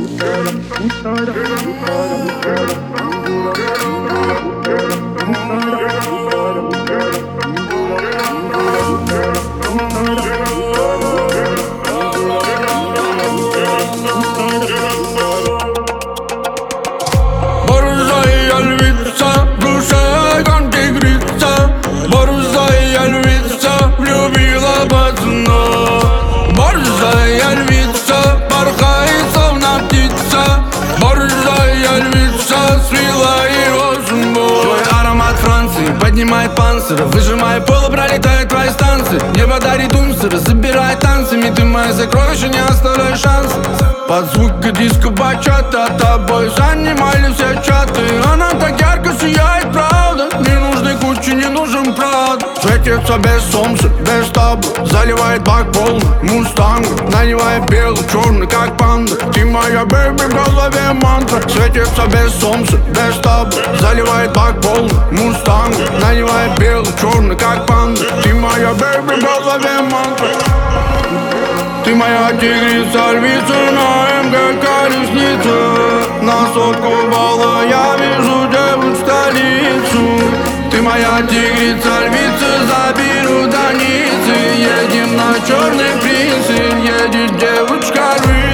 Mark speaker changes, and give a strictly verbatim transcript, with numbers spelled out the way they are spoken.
Speaker 1: Борзая львица, в душе огонь тигрица. Борзая львица, влюбила пацана. Борзая львица, порхает словно птица. Борзая львица, свела его судьбу. Твой аромат Франции поднимает панцирь, выжимая поло, пролетает твои станции. Небо дарит унцер, забирает танцами. Ты мои сокровища, не оставляй шанс. Под звук диско бачата тобой занимали все чаты. Она так ярко сияет, правда. Не нужны кучи, не нужен прад. Светится без солнца, без табла. Заливает бак полный мустанга. Наливает белый, черный, как панда. Ты моя бэйби, в голове мантра. Светится без солнца, без табла. Заливает бак полный мустанга. Наливает белый, черный, как панда. Ты моя бэйби, в голове мантра. Ты моя тигрица, львица, на МГК ресница. На сотку балла я вижу девушку в столицу. Ты моя тигрица, львица, заберу до Ниццы. Едем на черный принц, едет девушка львица.